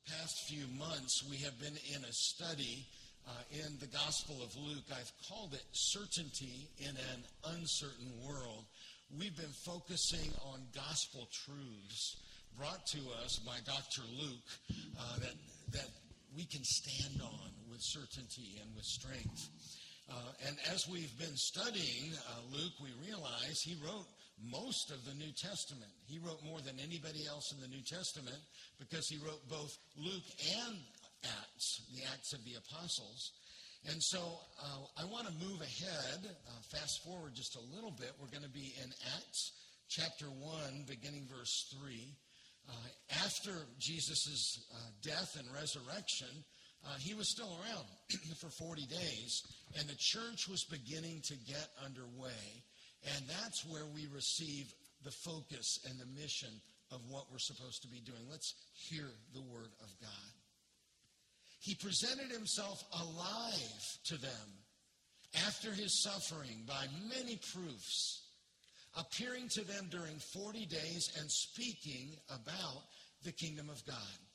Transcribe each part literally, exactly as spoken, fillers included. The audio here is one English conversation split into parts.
past few months, we have been in a study uh, in the Gospel of Luke. I've called it Certainty in an Uncertain World. We've been focusing on gospel truths brought to us by Doctor Luke uh, that, that we can stand on with certainty and with strength. Uh, and as we've been studying uh, Luke, we realize he wrote most of the New Testament. He wrote more than anybody else in the New Testament because he wrote both Luke and Acts, the Acts of the Apostles. And so uh, I want to move ahead, uh, fast forward just a little bit. We're going to be in Acts chapter one, beginning verse three. Uh, after Jesus' uh, death and resurrection, uh, he was still around for forty days, and the church was beginning to get underway. And that's where we receive the focus and the mission of what we're supposed to be doing. Let's hear the word of God. He presented himself alive to them after his suffering by many proofs, appearing to them during forty days and speaking about the kingdom of God.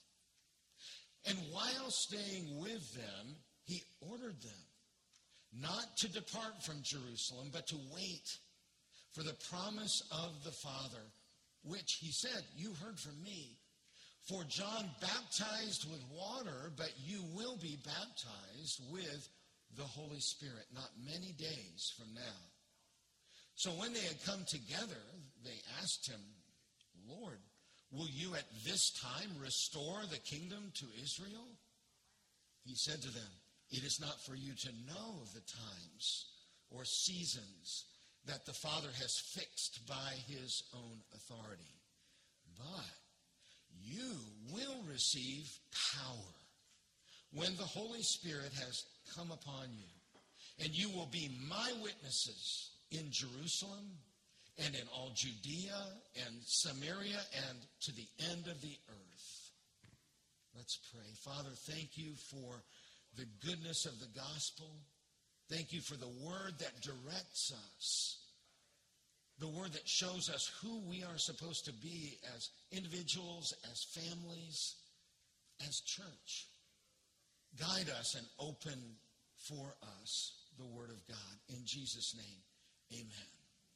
And while staying with them, he ordered them not to depart from Jerusalem, but to wait for the promise of the Father, which he said, "You heard from me. For John baptized with water, but you will be baptized with the Holy Spirit not many days from now." So when they had come together, they asked him, "Lord, will you at this time restore the kingdom to Israel?" He said to them, "It is not for you to know the times or seasons that the Father has fixed by his own authority, but you will receive power when the Holy Spirit has come upon you, and you will be my witnesses in Jerusalem and in all Judea and Samaria and to the end of the earth." Let's pray. Father, thank you for the goodness of the gospel. Thank you for the word that directs us, the word that shows us who we are supposed to be as individuals, as families, as church. Guide us and open for us the word of God. In Jesus' name, amen.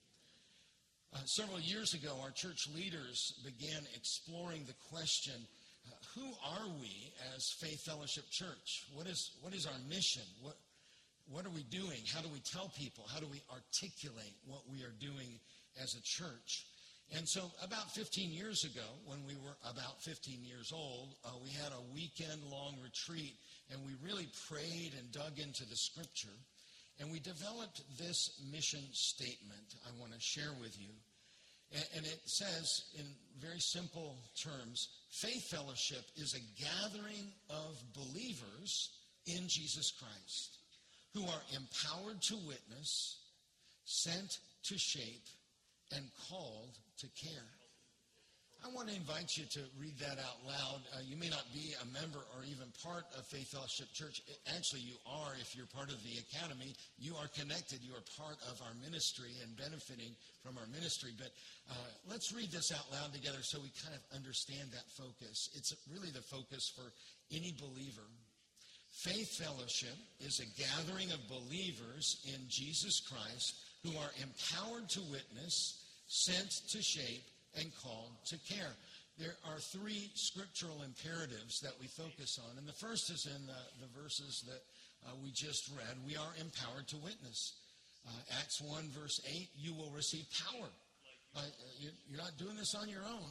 Uh, several years ago, our church leaders began exploring the question, uh, who are we as Faith Fellowship Church? What is, what is our mission? What, what are we doing? How do we tell people? How do we articulate what we are doing as a church? And so about fifteen years ago, when we were about fifteen years old, uh, we had a weekend-long retreat, and we really prayed and dug into the scripture. And we developed this mission statement I want to share with you. And it says, in very simple terms, Faith Fellowship is a gathering of believers in Jesus Christ who are empowered to witness, sent to shape, and called to care. I want to invite you to read that out loud. Uh, you may not be a member or even part of Faith Fellowship Church. Actually, you are if you're part of the academy. You are connected. You are part of our ministry and benefiting from our ministry. But uh, let's read this out loud together so we kind of understand that focus. It's really the focus for any believer. Faith Fellowship is a gathering of believers in Jesus Christ who are empowered to witness, sent to shape, and called to care. There are three scriptural imperatives that we focus on. And the first is in the, the verses that uh, we just read. We are empowered to witness. Uh, Acts one, verse eight, you will receive power. Uh, you're not doing this on your own.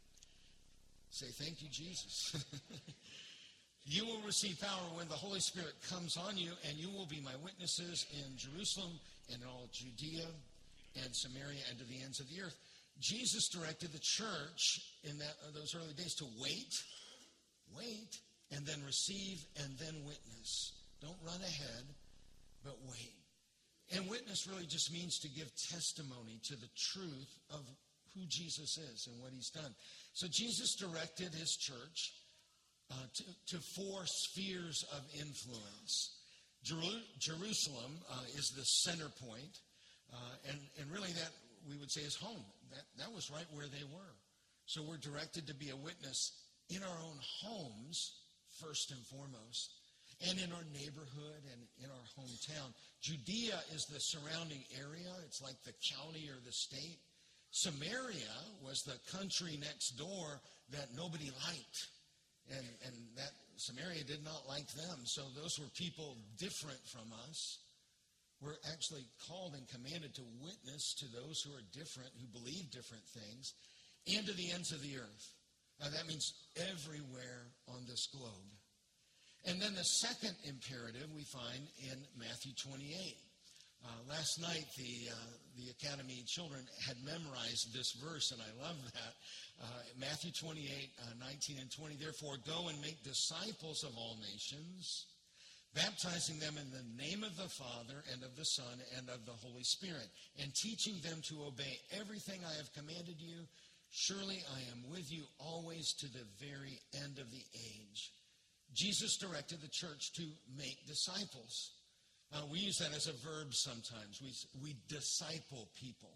Say, thank you, Jesus. You will receive power when the Holy Spirit comes on you, and you will be my witnesses in Jerusalem and in all Judea and Samaria and to the ends of the earth. Jesus directed the church in that, uh, those early days to wait, wait, and then receive, and then witness. Don't run ahead, but wait. And witness really just means to give testimony to the truth of who Jesus is and what he's done. So Jesus directed his church uh, to, to four spheres of influence. Jeru- Jerusalem uh, is the center point, uh, and, and really that we would say is home. That, that was right where they were. So we're directed to be a witness in our own homes, first and foremost, and in our neighborhood and in our hometown. Judea is the surrounding area. It's like the county or the state. Samaria was the country next door that nobody liked. And, and that Samaria did not like them. So those were people different from us. We're actually called and commanded to witness to those who are different, who believe different things, and to the ends of the earth. Now that means everywhere on this globe. And then the second imperative we find in Matthew twenty-eight. Uh, last night, the uh, the Academy children had memorized this verse, and I love that. Uh, Matthew twenty-eight, uh, nineteen and twenty. Therefore, go and make disciples of all nations, baptizing them in the name of the Father and of the Son and of the Holy Spirit, and teaching them to obey everything I have commanded you. Surely I am with you always to the very end of the age. Jesus directed the church to make disciples. Uh, we use that as a verb sometimes. We, we disciple people.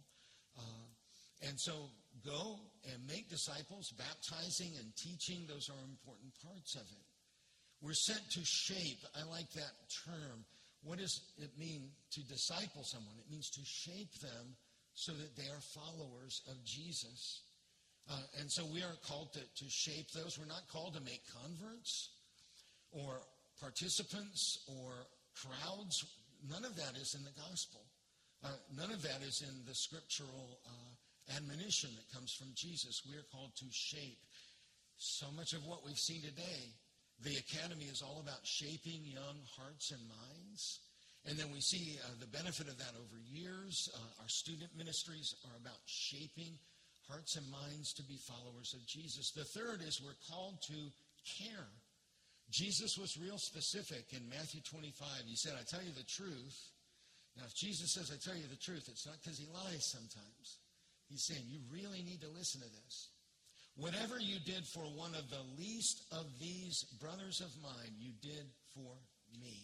Uh, and so go and make disciples, baptizing and teaching. Those are important parts of it. We're sent to shape. I like that term. What does it mean to disciple someone? It means to shape them so that they are followers of Jesus. Uh, and so we are called to, to shape those. We're not called to make converts or participants or crowds. None of that is in the gospel. Uh, none of that is in the scriptural uh, admonition that comes from Jesus. We are called to shape. So much of what we've seen today, the Academy is all about shaping young hearts and minds. And then we see uh, the benefit of that over years. Uh, our student ministries are about shaping hearts and minds to be followers of Jesus. The third is we're called to care. Jesus was real specific in Matthew twenty-five. He said, I tell you the truth. Now, if Jesus says, I tell you the truth, it's not because he lies sometimes. He's saying, you really need to listen to this. Whatever you did for one of the least of these brothers of mine, you did for me.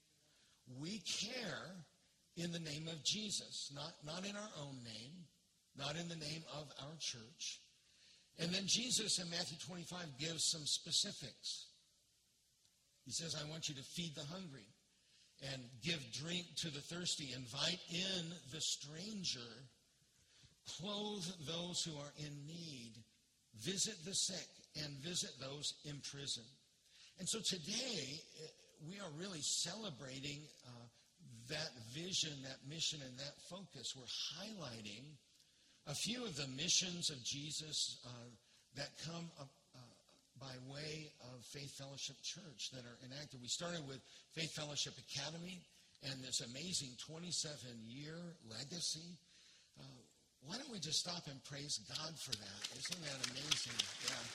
We care in the name of Jesus, not, not in our own name, not in the name of our church. And then Jesus in Matthew twenty-five gives some specifics. He says, I want you to feed the hungry and give drink to the thirsty, invite in the stranger, clothe those who are in need, visit the sick, and visit those in prison. And so today, we are really celebrating uh, that vision, that mission, and that focus. We're highlighting a few of the missions of Jesus uh, that come up uh, by way of Faith Fellowship Church that are enacted. We started with Faith Fellowship Academy and this amazing twenty-seven year legacy. Uh, why don't we just stop and praise God for that? Isn't that amazing? Yeah.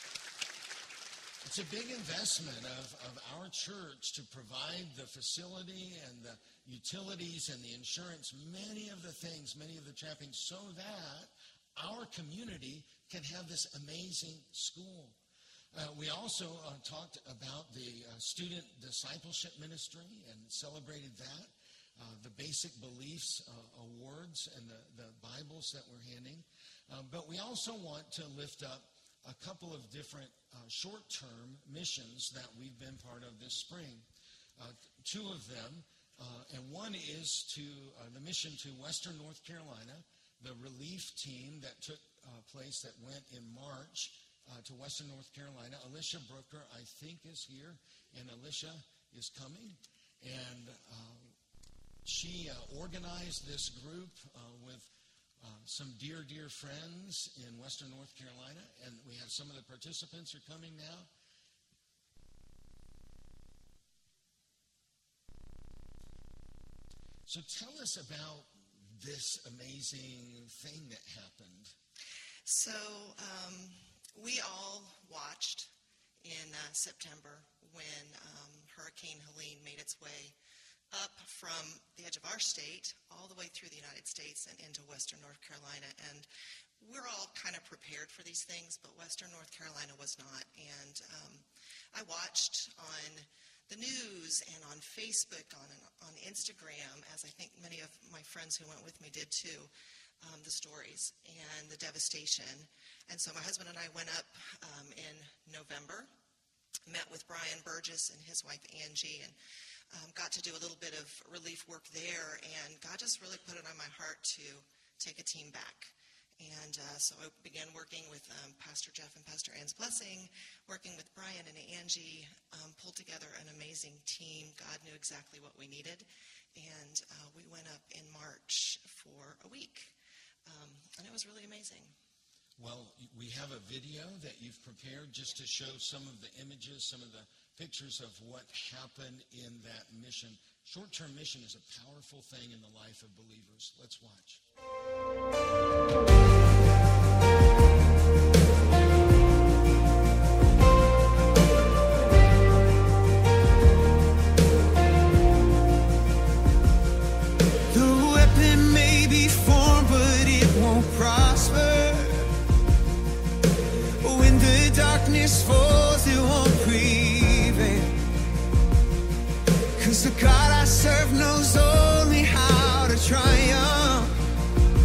It's a big investment of, of our church to provide the facility and the utilities and the insurance, many of the things, many of the trappings, so that our community can have this amazing school. Uh, we also uh, talked about the uh, student discipleship ministry and celebrated that, uh, the basic beliefs uh, awards and the, the Bibles that we're handing. Um, but we also want to lift up a couple of different uh, short-term missions that we've been part of this spring. Uh, two of them, uh, and one is to uh, the mission to Western North Carolina, the relief team that took uh, place that went in March uh, to Western North Carolina. Alicia Brooker, I think, is here, and Alicia is coming. And uh, she uh, organized this group uh, with Uh, some dear, dear friends in Western North Carolina, and we have some of the participants are coming now. So tell us about this amazing thing that happened. So um, we all watched in uh, September when um, Hurricane Helene made its way up from the edge of our state all the way through the United States and into Western North Carolina. And we're all kind of prepared for these things, but Western North Carolina was not. And um, I watched on the news and on Facebook, on on Instagram, as I think many of my friends who went with me did too, um, the stories and the devastation. And so my husband and I went up um, in November, met with Brian Burgess and his wife Angie, and um, got to do a little bit of relief work there. And God just really put it on my heart to take a team back. And uh, so I began working with um, Pastor Jeff and Pastor Ann's Blessing, working with Brian and Angie, um, pulled together an amazing team. God knew exactly what we needed. And uh, we went up in March for a week. Um, and it was really amazing. Well, we have a video that you've prepared just to show some of the images, some of the pictures of what happened in that mission. Short-term mission is a powerful thing in the life of believers. Let's watch. The weapon may be formed, but it won't prosper. When the darkness falls, it won't prevail. 'Cause the God I serve knows only how to triumph.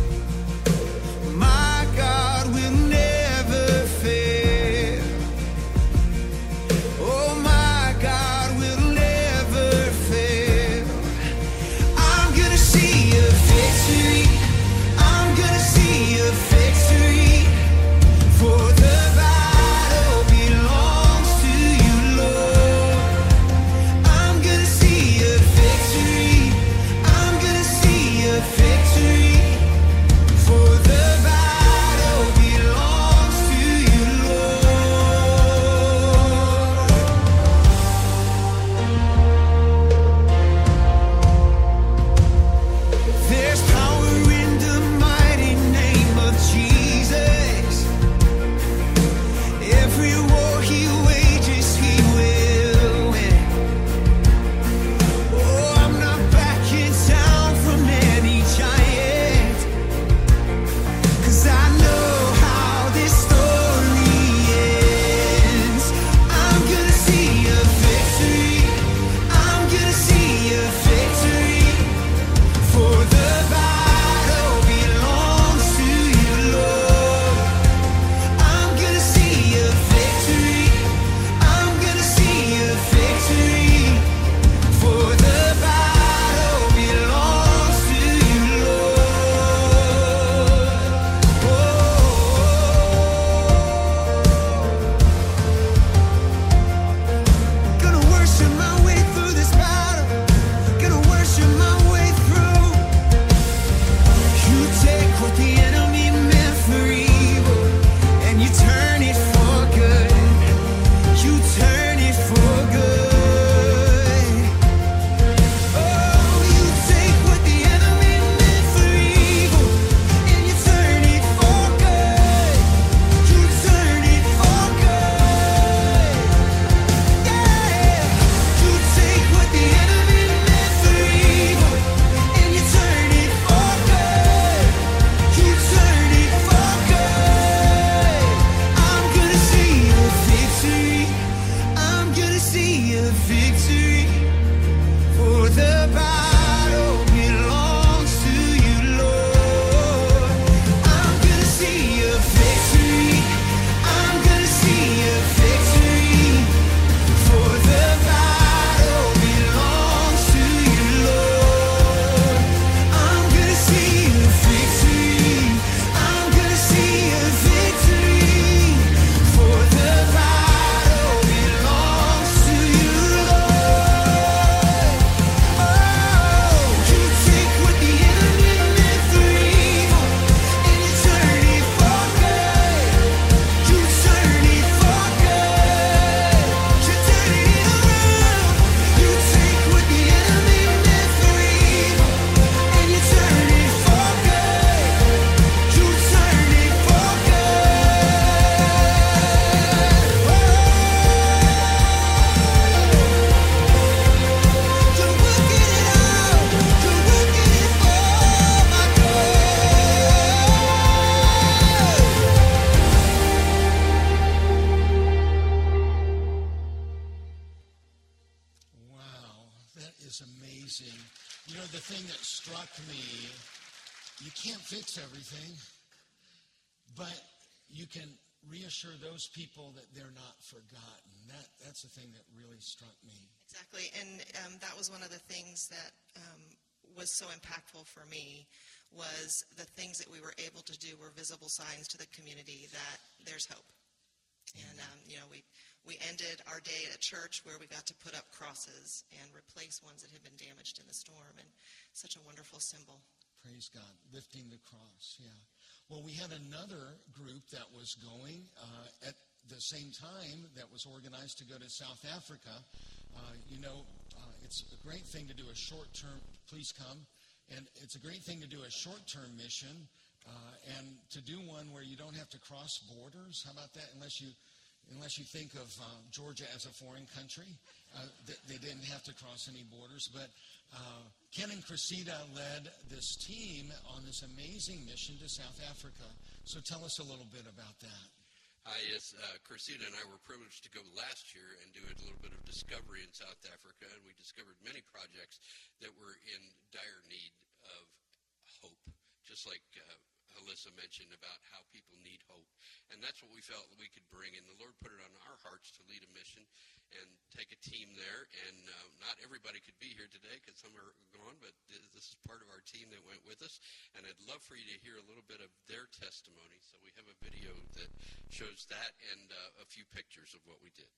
you can't fix everything, but you can reassure those people that they're not forgotten. That that's the thing that really struck me. Exactly, and um, that was one of the things that um, was so impactful for me, was the things that we were able to do were visible signs to the community that there's hope. And, um, you know, we, we ended our day at church where we got to put up crosses and replace ones that had been damaged in the storm, and such a wonderful symbol. Praise God, lifting the cross, yeah. Well, we had another group that was going uh, at the same time that was organized to go to South Africa. Uh, you know, uh, it's a great thing to do a short-term, please come, and it's a great thing to do a short-term mission uh, and to do one where you don't have to cross borders. How about that? Unless you unless you think of uh, Georgia as a foreign country, uh, they, they didn't have to cross any borders. But uh, Ken and Cressida led this team on this amazing mission to South Africa. So tell us a little bit about that. Hi, yes, uh, Cressida and I were privileged to go last year and do a little bit of discovery in South Africa, and we discovered many projects that were in dire need of hope, just like uh, Alyssa mentioned about how people need hope. And that's what we felt we could bring, and the Lord put it on our hearts to lead a mission and take a team there. And uh, not everybody could be here today because some are gone, but th- this is part of our team that went with us. And I'd love for you to hear a little bit of their testimony. So we have a video that shows that and uh, a few pictures of what we did.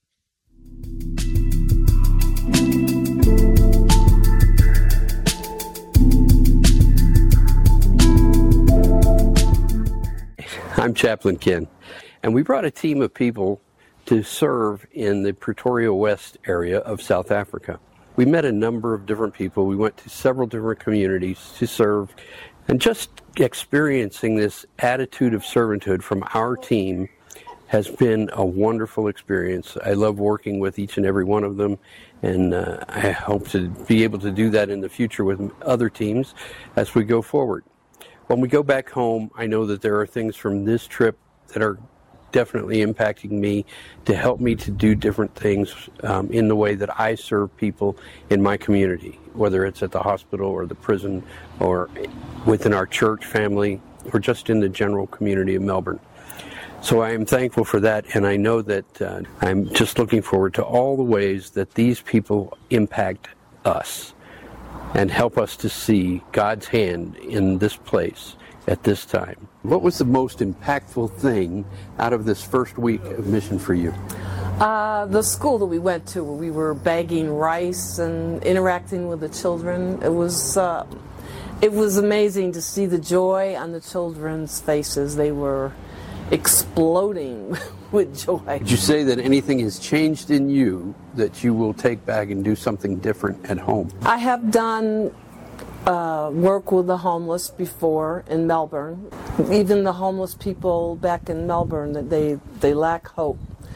I'm Chaplain Ken, and we brought a team of people to serve in the Pretoria West area of South Africa. We met a number of different people. We went to several different communities to serve, and just experiencing this attitude of servanthood from our team has been a wonderful experience. I love working with each and every one of them, and uh, I hope to be able to do that in the future with other teams as we go forward. When we go back home, I know that there are things from this trip that are definitely impacting me to help me to do different things um, in the way that I serve people in my community, whether it's at the hospital or the prison or within our church family or just in the general community of Melbourne. So I am thankful for that, and I know that uh, I'm just looking forward to all the ways that these people impact us and help us to see God's hand in this place at this time. What was the most impactful thing out of this first week of mission for you? Uh, the school that we went to, where we were bagging rice and interacting with the children. It was uh, it was amazing to see the joy on the children's faces. They were exploding with joy. Did you say that anything has changed in you that you will take back and do something different at home? I have done uh, work with the homeless before in Melbourne. Even the homeless people back in Melbourne, that they, they lack hope.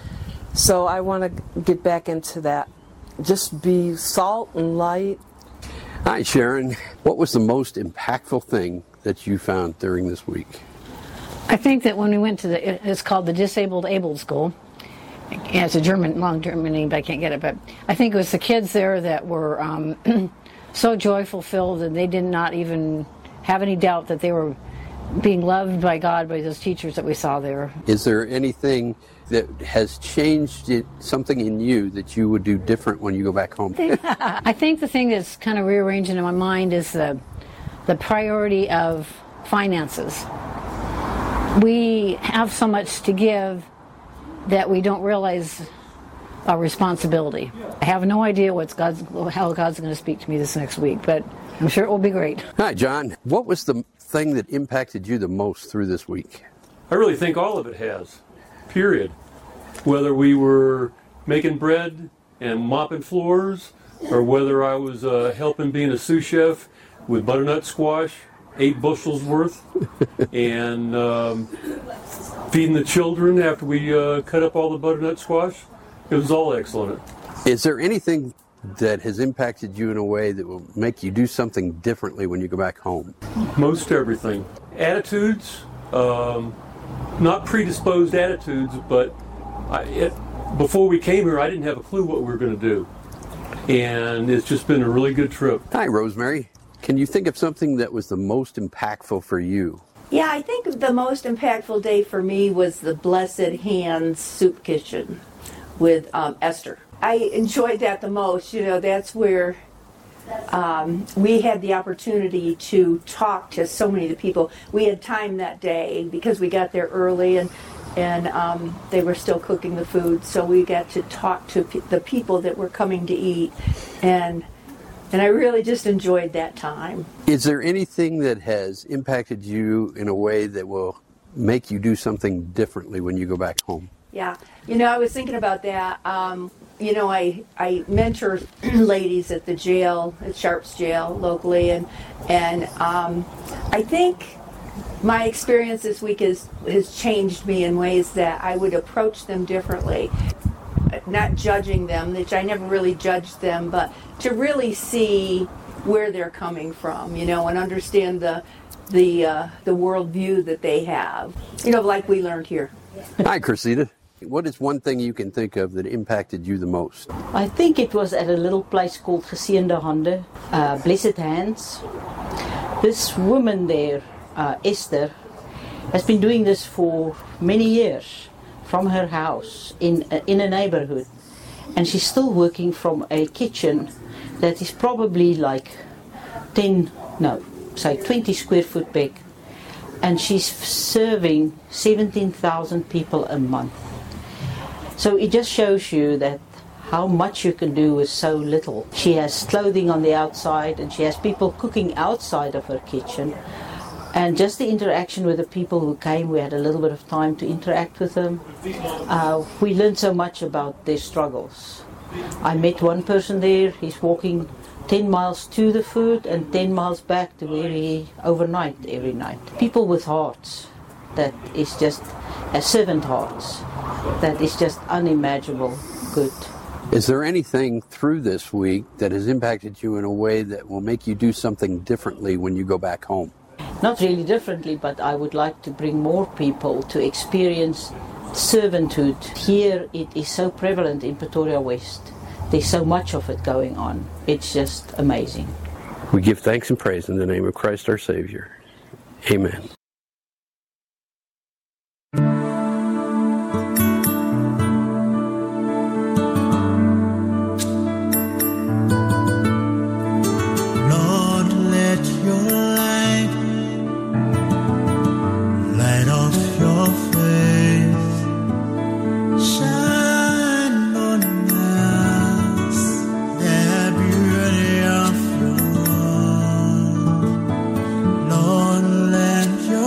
So I want to get back into that. Just be salt and light. Hi, Sharon. What was the most impactful thing that you found during this week? I think that when we went to the, it's called the Disabled Abled School. Yeah, it's a German, long German name, but I can't get it. But I think it was the kids there that were um, so joy fulfilled, and they did not even have any doubt that they were being loved by God by those teachers that we saw there. Is there anything that has changed it, something in you that you would do different when you go back home? I think the thing that's kind of rearranging in my mind is the the priority of finances. We have so much to give that we don't realize our responsibility. I have no idea what's God's, how God's going to speak to me this next week, but I'm sure it will be great. Hi, John. What was the thing that impacted you the most through this week? I really think all of it has, period. Whether we were making bread and mopping floors, or whether I was uh, helping being a sous chef with butternut squash, eight bushels worth, and um, feeding the children after we uh, cut up all the butternut squash. It was all excellent. Is there anything that has impacted you in a way that will make you do something differently when you go back home? Most everything. Attitudes, um, not predisposed attitudes, but I, it, before we came here, I didn't have a clue what we were going to do. And it's just been a really good trip. Hi, Rosemary. Can you think of something that was the most impactful for you? Yeah, I think the most impactful day for me was the Blessed Hands Soup Kitchen with um, Esther. I enjoyed that the most. You know, that's where um, we had the opportunity to talk to so many of the people. We had time that day because we got there early, and and um, they were still cooking the food, so we got to talk to pe- the people that were coming to eat, and and I really just enjoyed that time. Is there anything that has impacted you in a way that will make you do something differently when you go back home? Yeah, you know, I was thinking about that. Um, you know, I I mentor ladies at the jail, at Sharps Jail locally, and and um, I think my experience this week has has changed me in ways that I would approach them differently. Not judging them, which I never really judged them, but to really see where they're coming from, you know, and understand the the uh, the worldview that they have, you know, like we learned here. Hi, Cressida. What is one thing you can think of that impacted you the most? I think it was at a little place called Geseende Hande, uh, Blessed Hands. This woman there, uh, Esther, has been doing this for many years from her house in a, in a neighborhood, and she's still working from a kitchen that is probably like ten, no, say twenty square foot big, and she's serving seventeen thousand people a month. So it just shows you that how much you can do with so little. She has clothing on the outside, and she has people cooking outside of her kitchen. And just the interaction with the people who came, we had a little bit of time to interact with them. Uh, we learned so much about their struggles. I met one person there, he's walking ten miles to the food and ten miles back to where he overnight every night. People with hearts, that is just, uh, servant hearts, that is just unimaginable good. Is there anything through this week that has impacted you in a way that will make you do something differently when you go back home? Not really differently, but I would like to bring more people to experience servanthood. Here it is so prevalent in Pretoria West. There's so much of it going on. It's just amazing. We give thanks and praise in the name of Christ our Savior. Amen. Lord, let your light light of your face shine on us, the beauty of your love. Lord, let your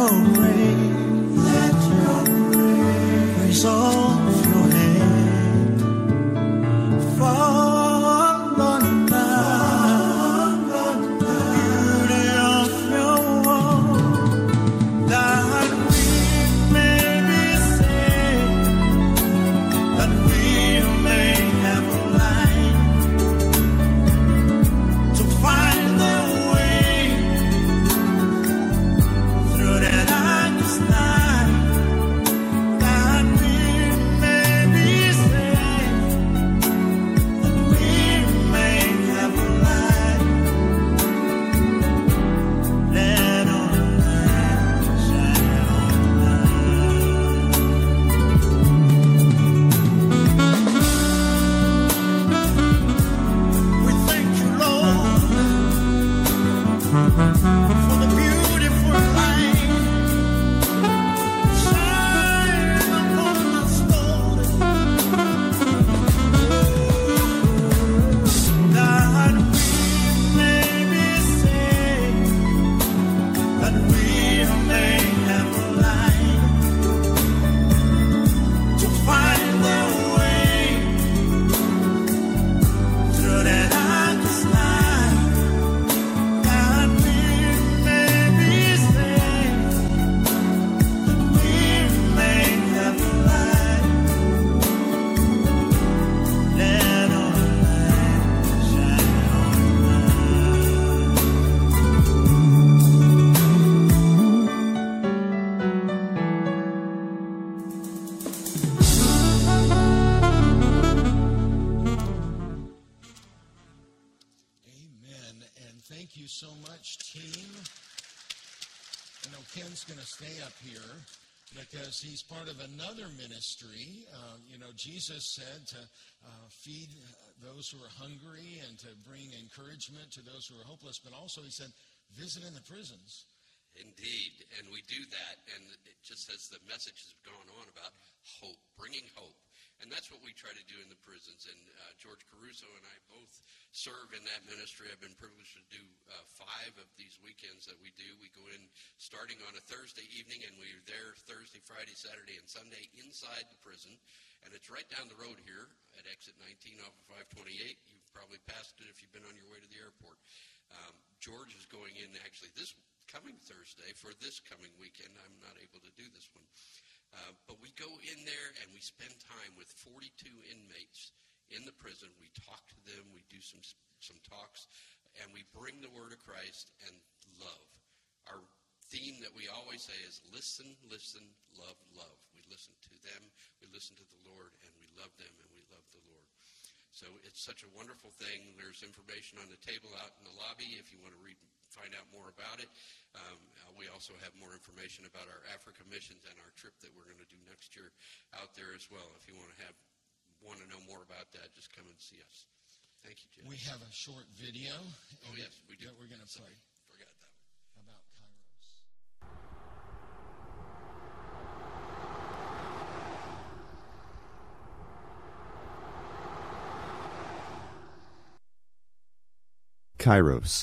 going to stay up here because he's part of another ministry. Uh, you know, Jesus said to uh, feed those who are hungry and to bring encouragement to those who are hopeless, but also he said, visit in the prisons. Indeed, and we do that, and it just as the message has gone on about hope, bringing hope, and that's what we try to do in the prisons. And uh, George Caruso and I both serve in that ministry. I've been privileged to do uh, five of these weekends that we do. We go in starting on a Thursday evening, and we're there Thursday, Friday, Saturday, and Sunday inside the prison, and it's right down the road here at exit nineteen off of five twenty-eight. You've probably passed it if you've been on your way to the airport. Um, George is going in actually this coming Thursday for this coming weekend. I'm not able to do this one. Uh, but we go in there and we spend time with forty-two inmates in the prison. We talk to them, we do some some talks, and we bring the word of Christ and love. Our theme that we always say is listen, listen, love, love. We listen to them, we listen to the Lord, and we love them, and we love the Lord. So it's such a wonderful thing. There's information on the table out in the lobby if you want to read, find out more about it. Um, uh, we also have more information about our Africa missions and our trip that we're going to do next year out there as well. If you want to have want to know more about that, just come and see us. Thank you, Jim. We have a short video. Oh, yes, we do. That we're going to play. Forgot that one. About Kairos. Kairos,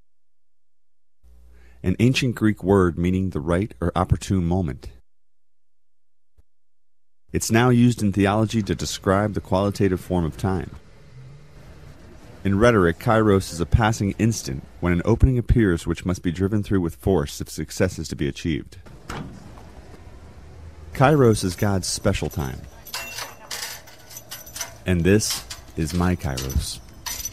an ancient Greek word meaning the right or opportune moment. It's now used in theology to describe the qualitative form of time. In rhetoric, Kairos is a passing instant when an opening appears which must be driven through with force if success is to be achieved. Kairos is God's special time. And this is my Kairos.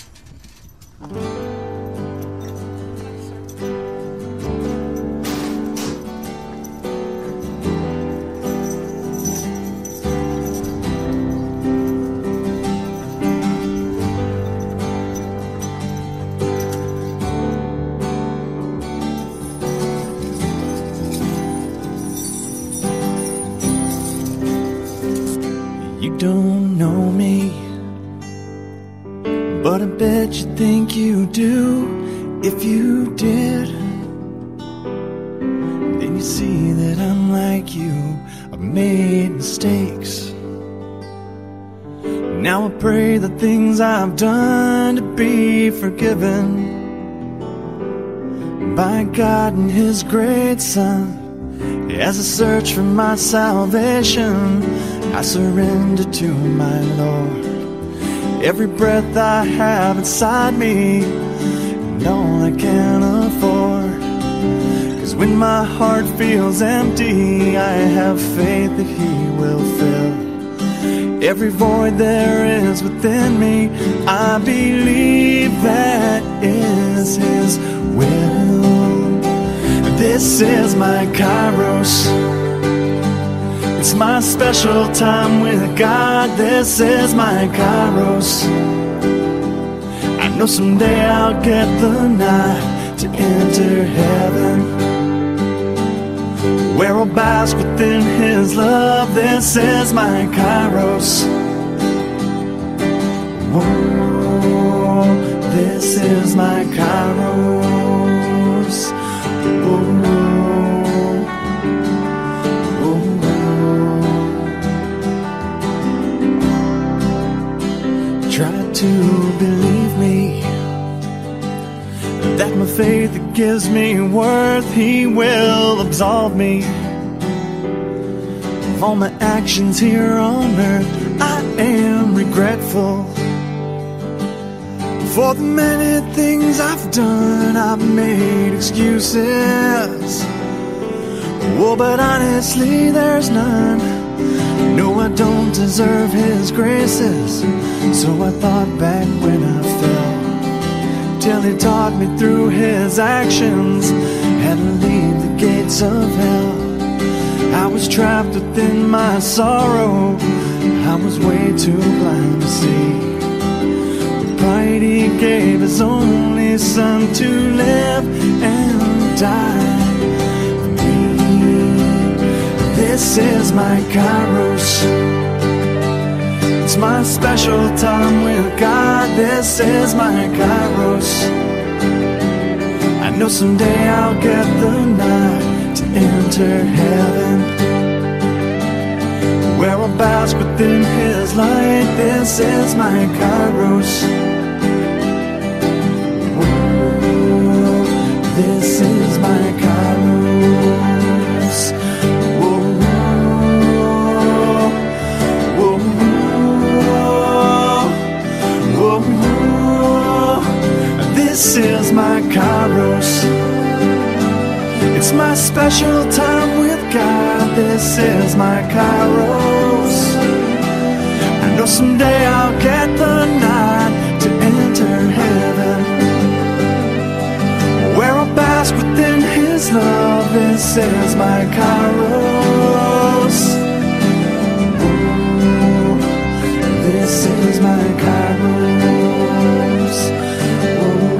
You don't know me, but I bet you think you do. If you did, then you see that I'm like you. I've made mistakes. Now I pray the things I've done to be forgiven by God and His great Son. As I search for my salvation, I surrender to my Lord. Every breath I have inside me, and all I can afford. 'Cause when my heart feels empty, I have faith that He will fill every void there is within me. I believe that is His will. This is my Kairos. It's my special time with God. This is my Kairos. I know someday I'll get the night to enter heaven, where I'll bask within His love. This is my Kairos. Whoa, this is my Kairos. Whoa. To believe me, that my faith that gives me worth, He will absolve me of all my actions here on earth. I am regretful for the many things I've done. I've made excuses, oh, but honestly there's none. No, I don't deserve His graces, so I thought back when I fell, till He taught me through His actions how to leave the gates of hell. I was trapped within my sorrow, I was way too blind to see. With pride He gave His only Son to live and die for me. this is my Kairos. It's my special time with God. This is my Kairos. I know someday I'll get the night to enter heaven, where I'll bask within His light. This is my Kairos. Whoa, this is my Kairos. Whoa, whoa, whoa, whoa. This is my Kairos. It's my special time with God. This is my Kairos. I know someday I'll get the night to enter heaven, where I'll bask within His love. This is my Kairos. Ooh, this is my Kairos. Ooh.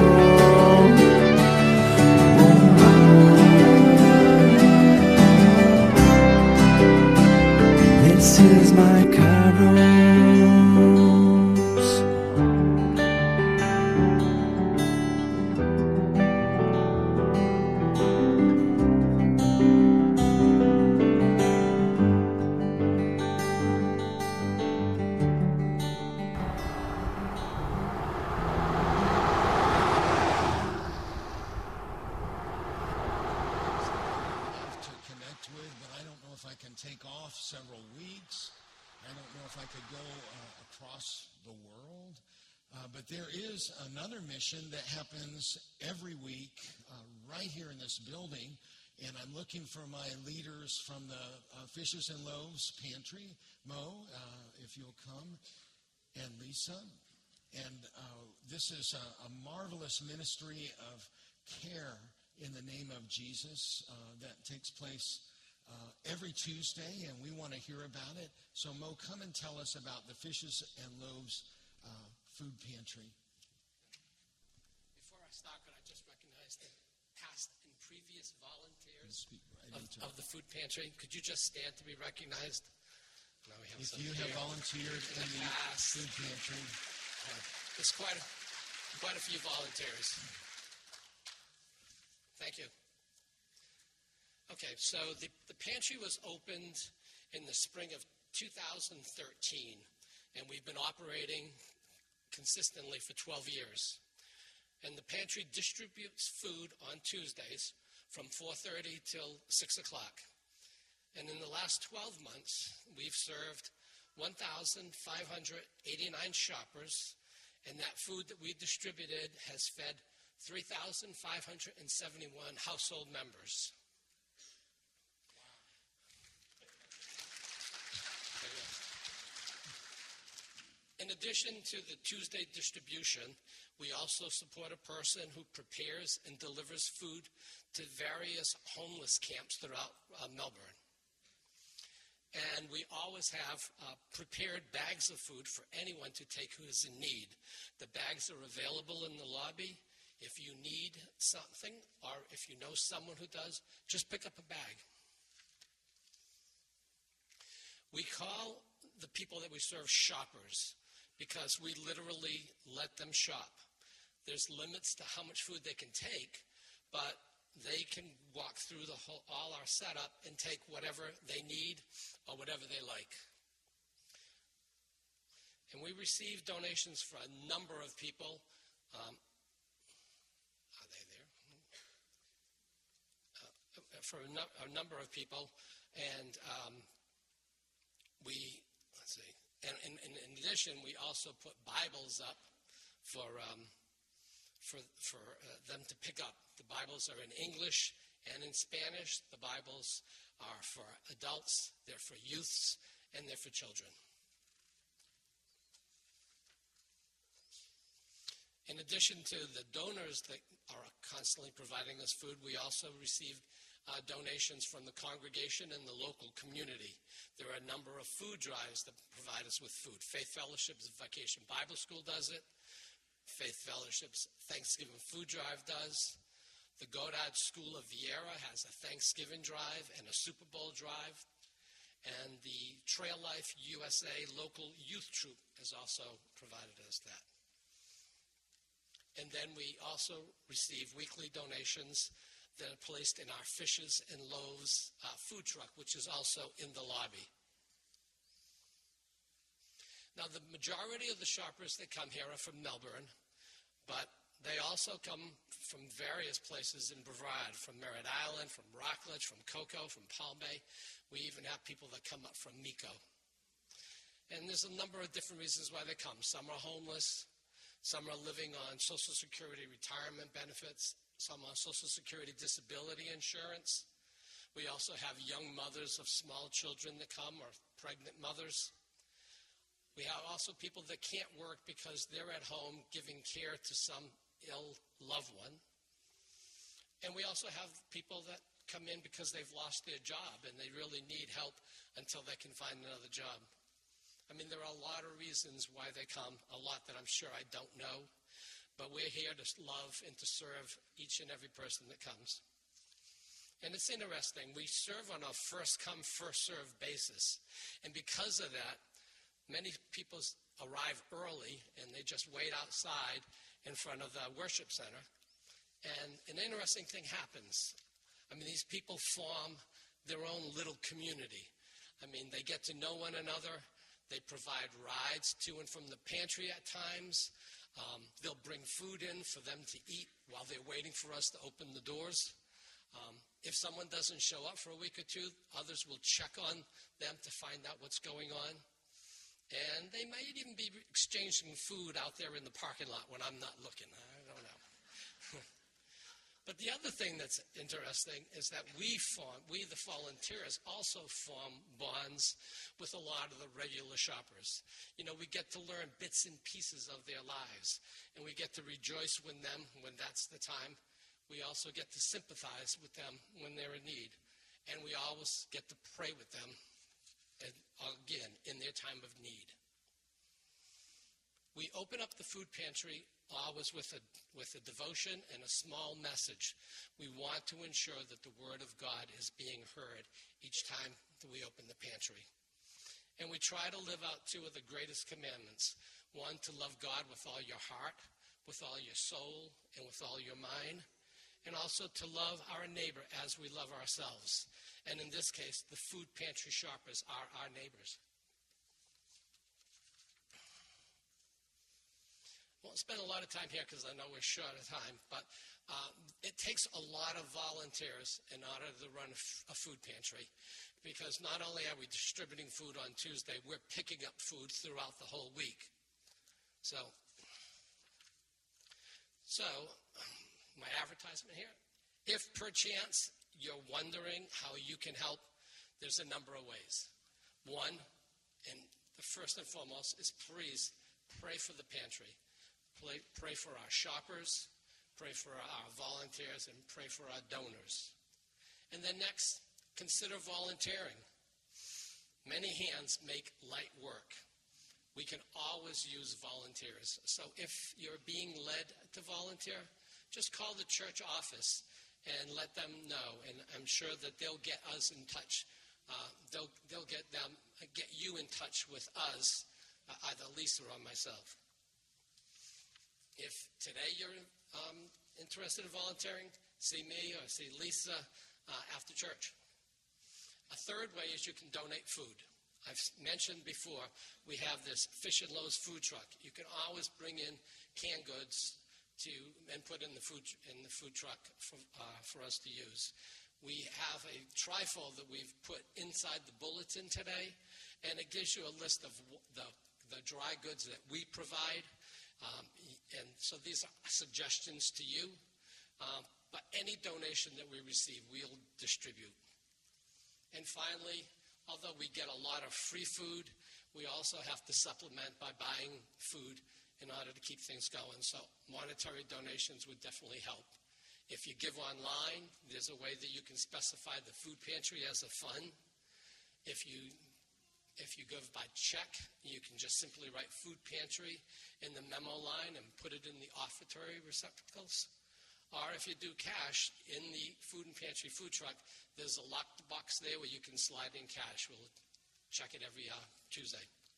This is my Kairos. To connect with, but I don't know if I can take off several weeks. I don't know if I could go uh, across the world. Uh, but there is another mission that happens every week uh, right here in this building. And I'm looking for my leaders from the uh, Fishes and Loaves Pantry. Mo, uh, if you'll come, and Lisa. And uh, this is a, a marvelous ministry of care in the name of Jesus uh, that takes place uh, every Tuesday, and we want to hear about it. So, Mo, come and tell us about the Fishes and Loaves uh, Food Pantry. Before I start, could I just recognize the past and previous volunteers Right of, of the food pantry? Could you just stand to be recognized? No, we have if some you here. have volunteered in the past. food pantry, Uh, there's quite a, quite a few volunteers. Thank you. Okay, so the, the pantry was opened in the spring of two thousand thirteen, and we've been operating consistently for twelve years. And the pantry distributes food on Tuesdays from four thirty till six o'clock. And in the last twelve months, we've served one thousand five hundred eighty-nine shoppers, and that food that we distributed has fed three thousand five hundred seventy-one household members. In addition to the Tuesday distribution, we also support a person who prepares and delivers food to various homeless camps throughout uh, Melbourne. And we always have uh, prepared bags of food for anyone to take who is in need. The bags are available in the lobby. If you need something, or if you know someone who does, just pick up a bag. We call the people that we serve shoppers because we literally let them shop. There's limits to how much food they can take, but they can walk through the whole, all our setup and take whatever they need or whatever they like. And we receive donations for a number of people. Um, are they there? Uh, for a, no, a number of people, and um, we, let's see, and, and, and in addition, we also put Bibles up for um, for, for uh, them to pick up. The Bibles are in English and in Spanish. The Bibles are for adults, they're for youths, and they're for children. In addition to the donors that are constantly providing us food, we also receive uh, donations from the congregation and the local community. There are a number of food drives that provide us with food. Faith Fellowship's Vacation Bible School does it. Faith Fellowship's Thanksgiving Food Drive does. The Godard School of Viera has a Thanksgiving drive and a Super Bowl drive. And the Trail Life U S A local youth troop has also provided us that. And then we also receive weekly donations that are placed in our Fishes and Loaves uh, food truck, which is also in the lobby. Now, the majority of the shoppers that come here are from Melbourne, but they also come from various places in Brevard, from Merritt Island, from Rockledge, from Cocoa, from Palm Bay. We even have people that come up from Mico. And there's a number of different reasons why they come. Some are homeless. Some are living on Social Security retirement benefits. Some on Social Security disability insurance. We also have young mothers of small children that come, or pregnant mothers. We have also people that can't work because they're at home giving care to some ill loved one. And we also have people that come in because they've lost their job and they really need help until they can find another job. I mean, there are a lot of reasons why they come, a lot that I'm sure I don't know, but we're here to love and to serve each and every person that comes. And it's interesting, we serve on a first come, first served basis. And because of that, many people arrive early and they just wait outside in front of the worship center. And an interesting thing happens. I mean, these people form their own little community. I mean, they get to know one another. They provide rides to and from the pantry at times. Um, they'll bring food in for them to eat while they're waiting for us to open the doors. Um, if someone doesn't show up for a week or two, others will check on them to find out what's going on. And they might even be exchanging food out there in the parking lot when I'm not looking. I don't know. But the other thing that's interesting is that we form, we the volunteers also form bonds with a lot of the regular shoppers. You know, we get to learn bits and pieces of their lives, and we get to rejoice with them when that's the time. We also get to sympathize with them when they're in need, and we always get to pray with them, again, in their time of need. We open up the food pantry always with a, with a devotion and a small message. We want to ensure that the Word of God is being heard each time that we open the pantry. And we try to live out two of the greatest commandments. One, to love God with all your heart, with all your soul, and with all your mind. And also to love our neighbor as we love ourselves. And in this case, the food pantry shoppers are our neighbors. I won't spend a lot of time here because I know we're short of time, but uh, it takes a lot of volunteers in order to run a, f- a food pantry, because not only are we distributing food on Tuesday, we're picking up food throughout the whole week. So, so my advertisement here. If perchance you're wondering how you can help, there's a number of ways. One, and the first and foremost, is please pray for the pantry. Pray, pray for our shoppers, pray for our volunteers, and pray for our donors. And then next, consider volunteering. Many hands make light work. We can always use volunteers. So if you're being led to volunteer, just call the church office and let them know. And I'm sure that they'll get us in touch. Uh, they'll, they'll get them, get you in touch with us, uh, either Lisa or myself. If today you're um, interested in volunteering, see me or see Lisa uh, after church. A third way is you can donate food. I've mentioned before, we have this Fish and Loaves food truck. You can always bring in canned goods to and put in the food in the food truck for, uh, for us to use. We have a trifold that we've put inside the bulletin today, and it gives you a list of the, the dry goods that we provide. Um, and so these are suggestions to you, um, but any donation that we receive, we'll distribute. And finally, although we get a lot of free food, we also have to supplement by buying food in order to keep things going. So monetary donations would definitely help. If you give online, there's a way that you can specify the food pantry as a fund. If you If you give by check, you can just simply write food pantry in the memo line and put it in the offertory receptacles. Or if you do cash, in the food and pantry food truck, there's a locked box there where you can slide in cash. We'll check it every uh, Tuesday.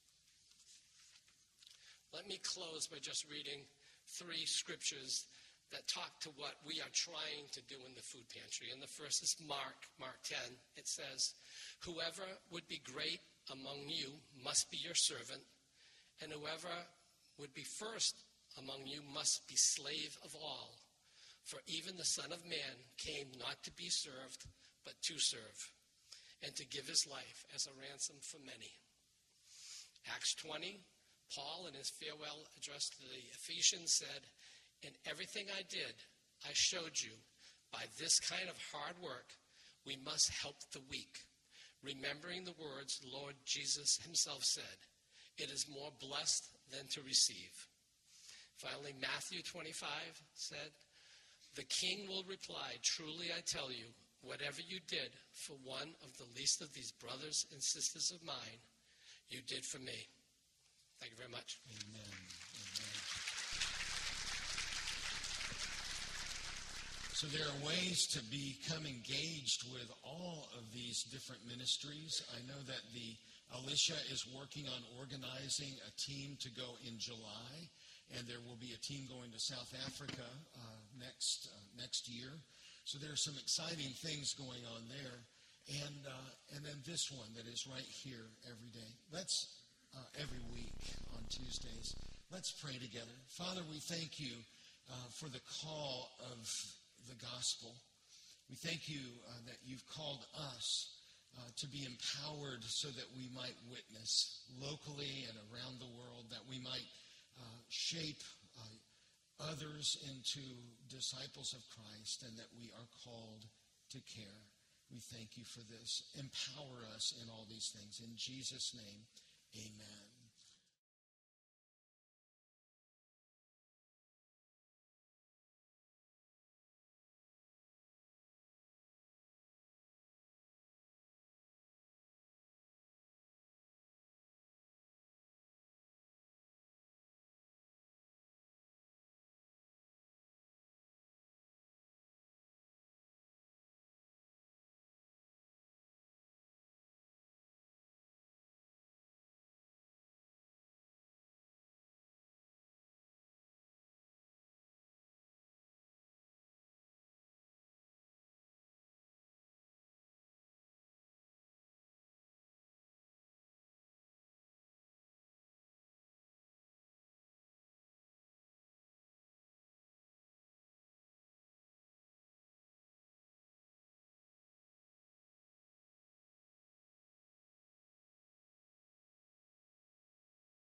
Let me close by just reading three scriptures that talk to what we are trying to do in the food pantry. And the first is Mark, Mark ten. It says, "Whoever would be great among you must be your servant, and whoever would be first among you must be slave of all. For even the Son of Man came not to be served, but to serve, and to give his life as a ransom for many." Acts twenty, Paul in his farewell address to the Ephesians said, "In everything I did, I showed you, by this kind of hard work, we must help the weak, remembering the words the Lord Jesus himself said, 'It is more blessed than to receive.'" Finally, Matthew twenty-five said, "The king will reply, 'Truly I tell you, whatever you did for one of the least of these brothers and sisters of mine, you did for me.'" Thank you very much. Amen. Amen. So there are ways to become engaged with all of these different ministries. I know that the Alicia is working on organizing a team to go in July, and there will be a team going to South Africa uh, next uh, next year. So there are some exciting things going on there. And uh, and then this one that is right here every day. Let's, uh, every week on Tuesdays, let's pray together. Father, we thank you uh, for the call of the gospel. We thank you uh, that you've called us uh, to be empowered so that we might witness locally and around the world, that we might uh, shape uh, others into disciples of Christ, and that we are called to care. We thank you for this. Empower us in all these things. In Jesus' name, amen.